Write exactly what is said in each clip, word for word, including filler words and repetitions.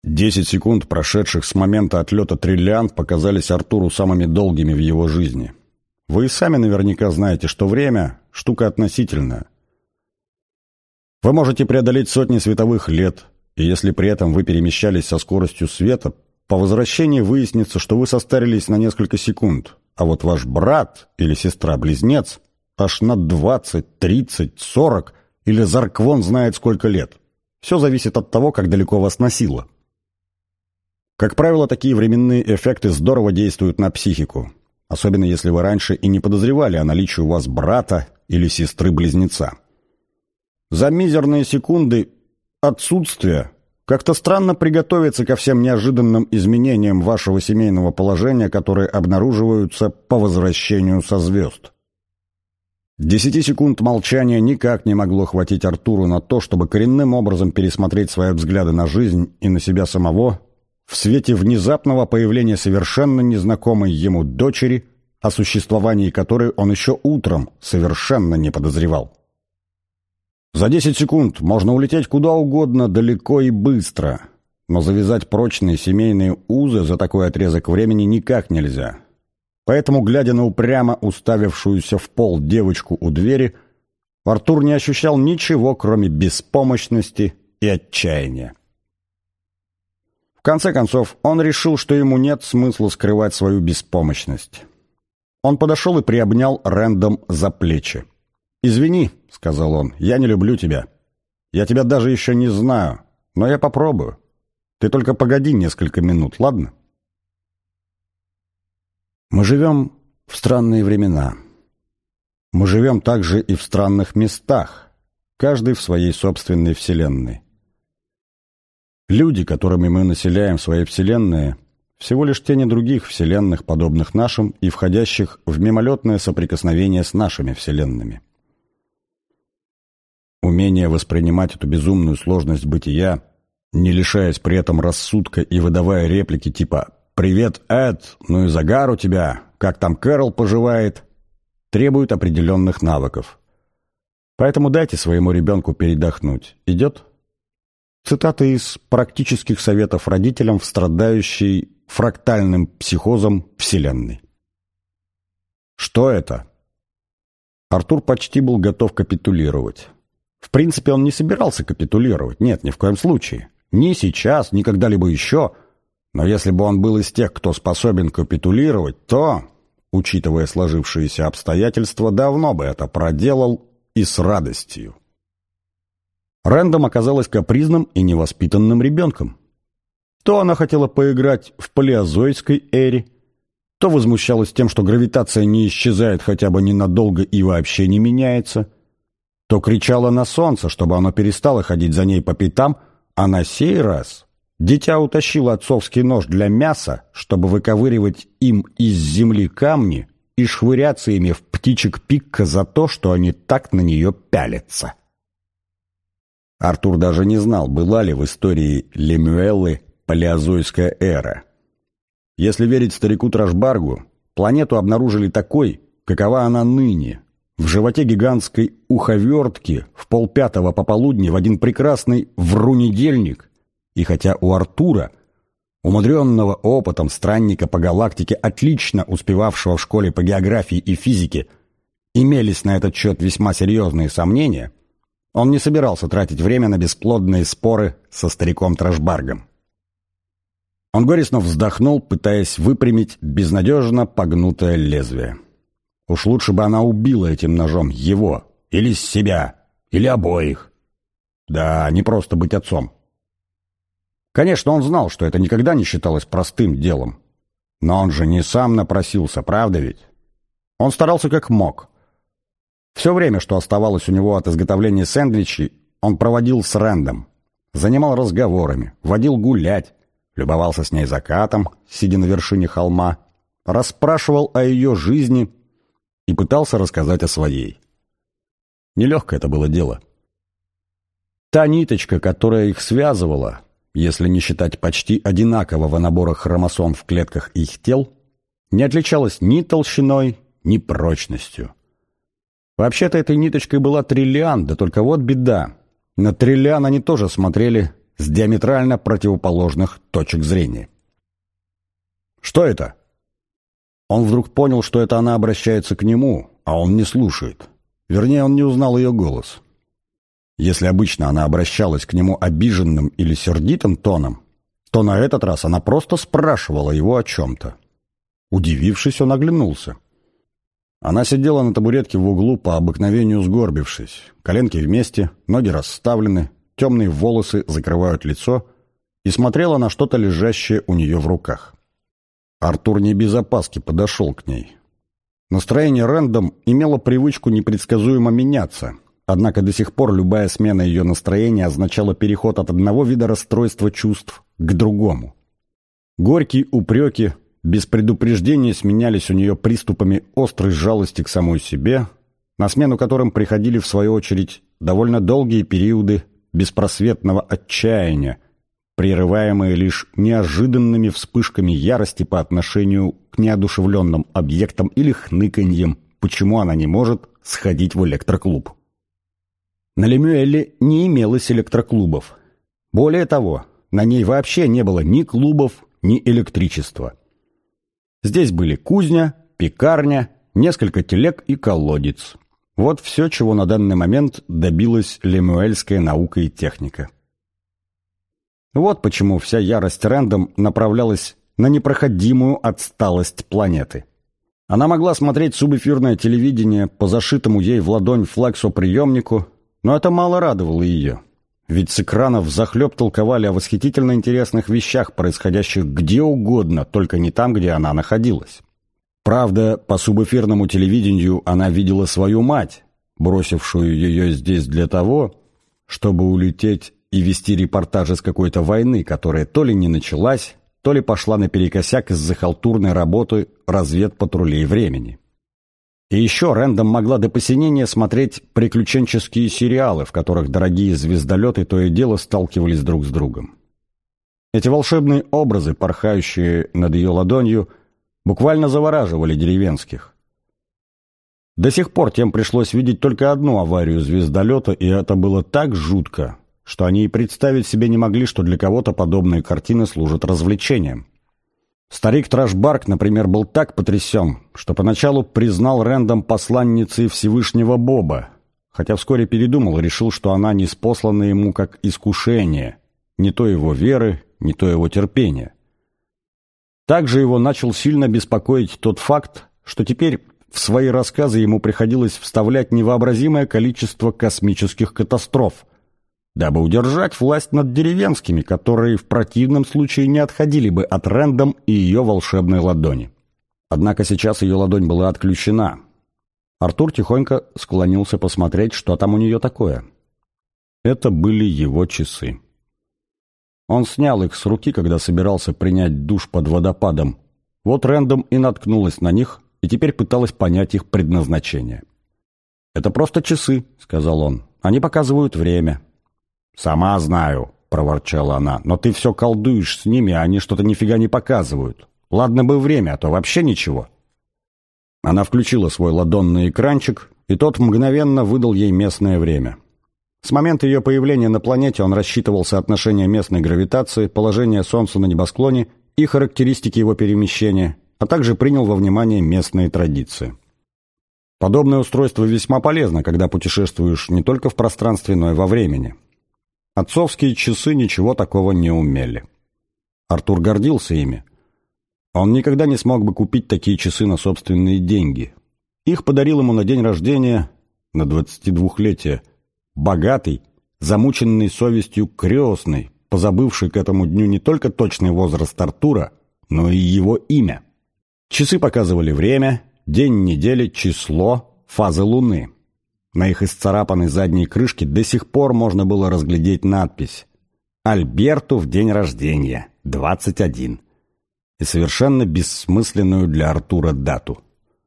Десять секунд, прошедших с момента отлета Триллиант, показались Артуру самыми долгими в его жизни. Вы и сами наверняка знаете, что время – штука относительная. Вы можете преодолеть сотни световых лет, и если при этом вы перемещались со скоростью света, по возвращении выяснится, что вы состарились на несколько секунд, а вот ваш брат или сестра-близнец аж на двадцать, тридцать, сорок или Зарквон знает сколько лет. Все зависит от того, как далеко вас носило. Как правило, такие временные эффекты здорово действуют на психику, особенно если вы раньше и не подозревали о наличии у вас брата или сестры-близнеца. За мизерные секунды отсутствия как-то странно приготовиться ко всем неожиданным изменениям вашего семейного положения, которые обнаруживаются по возвращению со звезд. Десяти секунд молчания никак не могло хватить Артуру на то, чтобы коренным образом пересмотреть свои взгляды на жизнь и на себя самого в свете внезапного появления совершенно незнакомой ему дочери, о существовании которой он еще утром совершенно не подозревал. За десять секунд можно улететь куда угодно, далеко и быстро, но завязать прочные семейные узы за такой отрезок времени никак нельзя. Поэтому, глядя на упрямо уставившуюся в пол девочку у двери, Артур не ощущал ничего, кроме беспомощности и отчаяния. В конце концов, он решил, что ему нет смысла скрывать свою беспомощность. Он подошел и приобнял Рэндом за плечи. «Извини», — сказал он, — «я не люблю тебя. Я тебя даже еще не знаю, но я попробую. Ты только погоди несколько минут, ладно?» Мы живем в странные времена. Мы живем также и в странных местах, каждый в своей собственной вселенной. Люди, которыми мы населяем свои вселенные, всего лишь тени других вселенных, подобных нашим, и входящих в мимолетное соприкосновение с нашими вселенными. Умение воспринимать эту безумную сложность бытия, не лишаясь при этом рассудка и выдавая реплики типа «Привет, Эд, ну и загар у тебя, как там Кэрол поживает», требует определенных навыков. Поэтому дайте своему ребенку передохнуть. Идет? Цитата из «Практических советов родителям в страдающей фрактальным психозом Вселенной». Что это? Артур почти был готов капитулировать. В принципе, он не собирался капитулировать. Нет, ни в коем случае. Ни сейчас, ни когда-либо еще. Но если бы он был из тех, кто способен капитулировать, то, учитывая сложившиеся обстоятельства, давно бы это проделал и с радостью. Рэндом оказалась капризным и невоспитанным ребенком. То она хотела поиграть в палеозойской эре, то возмущалась тем, что гравитация не исчезает хотя бы ненадолго и вообще не меняется, то кричала на солнце, чтобы оно перестало ходить за ней по пятам, а на сей раз дитя утащило отцовский нож для мяса, чтобы выковыривать им из земли камни и швыряться ими в птичек Пикка за то, что они так на нее пялятся. Артур даже не знал, была ли в истории Лемюэллы палеозойская эра. Если верить старику Трашбаргу, планету обнаружили такой, какова она ныне, в животе гигантской уховертки в полпятого пополудни в один прекрасный врунедельник, и хотя у Артура, умудренного опытом странника по галактике, отлично успевавшего в школе по географии и физике, имелись на этот счет весьма серьезные сомнения, он не собирался тратить время на бесплодные споры со стариком Трашбаргом. Он горестно вздохнул, пытаясь выпрямить безнадежно погнутое лезвие. Уж лучше бы она убила этим ножом его, или себя, или обоих. Да, не просто быть отцом. Конечно, он знал, что это никогда не считалось простым делом. Но он же не сам напросился, правда ведь? Он старался как мог. Все время, что оставалось у него от изготовления сэндвичей, он проводил с Рэндом. Занимал разговорами, водил гулять, любовался с ней закатом, сидя на вершине холма, расспрашивал о ее жизни и пытался рассказать о своей. Нелегкое это было дело. Та ниточка, которая их связывала, если не считать почти одинакового набора хромосом в клетках их тел, не отличалась ни толщиной, ни прочностью. Вообще-то этой ниточкой была Триллиан, да только вот беда. На Триллиан они тоже смотрели с диаметрально противоположных точек зрения. «Что это?» Он вдруг понял, что это она обращается к нему, а он не слушает. Вернее, он не узнал ее голос. Если обычно она обращалась к нему обиженным или сердитым тоном, то на этот раз она просто спрашивала его о чем-то. Удивившись, он оглянулся. Она сидела на табуретке в углу, по обыкновению сгорбившись. Коленки вместе, ноги расставлены, темные волосы закрывают лицо, и смотрела на что-то, лежащее у нее в руках. Артур не без опаски подошел к ней. Настроение Рэндом имело привычку непредсказуемо меняться, однако до сих пор любая смена ее настроения означала переход от одного вида расстройства чувств к другому. Горькие упреки без предупреждения сменялись у нее приступами острой жалости к самой себе, на смену которым приходили, в свою очередь, довольно долгие периоды беспросветного отчаяния, прерываемые лишь неожиданными вспышками ярости по отношению к неодушевленным объектам или хныканьем, почему она не может сходить в электроклуб. На Лемюэле не имелось электроклубов. Более того, на ней вообще не было ни клубов, ни электричества. Здесь были кузня, пекарня, несколько телег и колодец. Вот все, чего на данный момент добилась лемюэльская наука и техника. Вот почему вся ярость Рэндом направлялась на непроходимую отсталость планеты. Она могла смотреть субэфирное телевидение по зашитому ей в ладонь флексоприемнику, но это мало радовало ее. Ведь с экранов взахлеб толковали о восхитительно интересных вещах, происходящих где угодно, только не там, где она находилась. Правда, по субэфирному телевидению она видела свою мать, бросившую ее здесь для того, чтобы улететь и вести репортажи с какой-то войны, которая то ли не началась, то ли пошла наперекосяк из-за халтурной работы разведпатрулей времени. И еще Рэндом могла до посинения смотреть приключенческие сериалы, в которых дорогие звездолеты то и дело сталкивались друг с другом. Эти волшебные образы, порхающие над ее ладонью, буквально завораживали деревенских. До сих пор тем пришлось видеть только одну аварию звездолета, и это было так жутко, что они и представить себе не могли, что для кого-то подобные картины служат развлечением. Старик Трашбарк, например, был так потрясен, что поначалу признал Рэндом посланницей Всевышнего Боба, хотя вскоре передумал и решил, что она ниспослана ему как искушение, не то его веры, не то его терпения. Также его начал сильно беспокоить тот факт, что теперь в свои рассказы ему приходилось вставлять невообразимое количество космических катастроф, дабы удержать власть над деревенскими, которые в противном случае не отходили бы от Рэндом и ее волшебной ладони. Однако сейчас ее ладонь была отключена. Артур тихонько склонился посмотреть, что там у нее такое. Это были его часы. Он снял их с руки, когда собирался принять душ под водопадом. Вот Рэндом и наткнулась на них, и теперь пыталась понять их предназначение. «Это просто часы», — сказал он. «Они показывают время». «Сама знаю», — проворчала она, — «но ты все колдуешь с ними, а они что-то нифига не показывают. Ладно бы время, а то вообще ничего». Она включила свой ладонный экранчик, и тот мгновенно выдал ей местное время. С момента ее появления на планете он рассчитывал соотношение местной гравитации, положение Солнца на небосклоне и характеристики его перемещения, а также принял во внимание местные традиции. Подобное устройство весьма полезно, когда путешествуешь не только в пространстве, но и во времени. Отцовские часы ничего такого не умели. Артур гордился ими. Он никогда не смог бы купить такие часы на собственные деньги. Их подарил ему на день рождения, на двадцатидвухлетие, богатый, замученный совестью крестный, позабывший к этому дню не только точный возраст Артура, но и его имя. Часы показывали время, день недели, число, фазы Луны. На их исцарапанной задней крышке до сих пор можно было разглядеть надпись «Альберту в день рождения, двадцать один» и совершенно бессмысленную для Артура дату.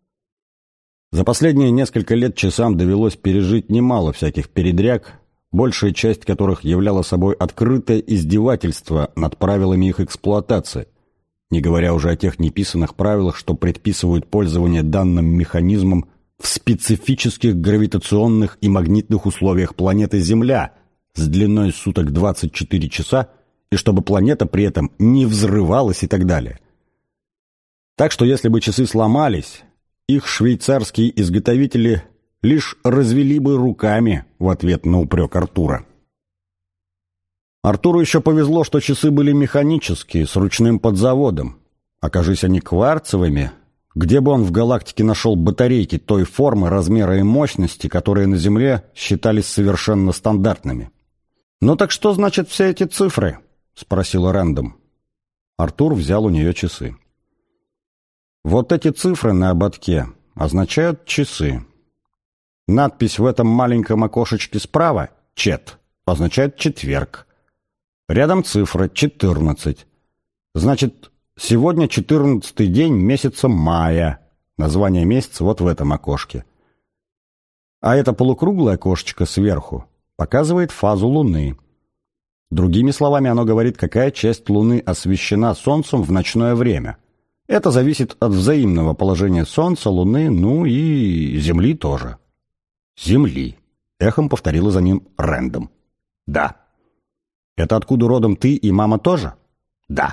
За последние несколько лет часам довелось пережить немало всяких передряг, большая часть которых являла собой открытое издевательство над правилами их эксплуатации, не говоря уже о тех неписанных правилах, что предписывают пользование данным механизмом в специфических гравитационных и магнитных условиях планеты Земля, с длиной суток двадцать четыре часа, и чтобы планета при этом не взрывалась и так далее. Так что если бы часы сломались, их швейцарские изготовители лишь развели бы руками в ответ на упрек Артура. Артуру еще повезло, что часы были механические, с ручным подзаводом. Окажись они кварцевыми, где бы он в галактике нашел батарейки той формы, размера и мощности, которые на Земле считались совершенно стандартными. «Ну так что значит все эти цифры?» — спросила Рэндом. Артур взял у нее часы. «Вот эти цифры на ободке означают часы. Надпись в этом маленьком окошечке справа — «Чет» означает четверг. Рядом цифра четырнадцать. Значит, сегодня четырнадцатый день месяца мая. Название месяца вот в этом окошке. А это полукруглое окошечко сверху показывает фазу Луны. Другими словами, оно говорит, какая часть Луны освещена Солнцем в ночное время. Это зависит от взаимного положения Солнца, Луны, ну и Земли тоже. «Земли», — эхом повторила за ним Рэндом. «Да». «Это откуда родом ты и мама тоже?» «Да».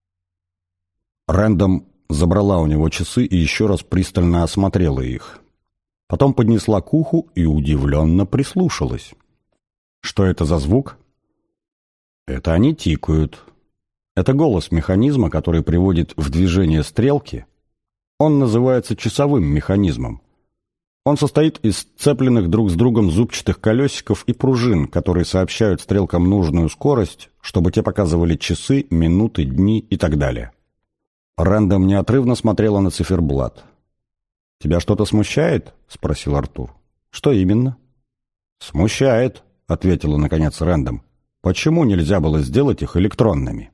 Рэндом забрала у него часы и еще раз пристально осмотрела их. Потом поднесла к уху и удивленно прислушалась. «Что это за звук?» «Это они тикают. Это голос механизма, который приводит в движение стрелки. Он называется часовым механизмом. Он состоит из сцепленных друг с другом зубчатых колесиков и пружин, которые сообщают стрелкам нужную скорость, чтобы те показывали часы, минуты, дни и так далее». Рэндом неотрывно смотрела на циферблат. «Тебя что-то смущает?» — спросил Артур. «Что именно?» «Смущает», — ответила наконец Рэндом. «Почему нельзя было сделать их электронными?»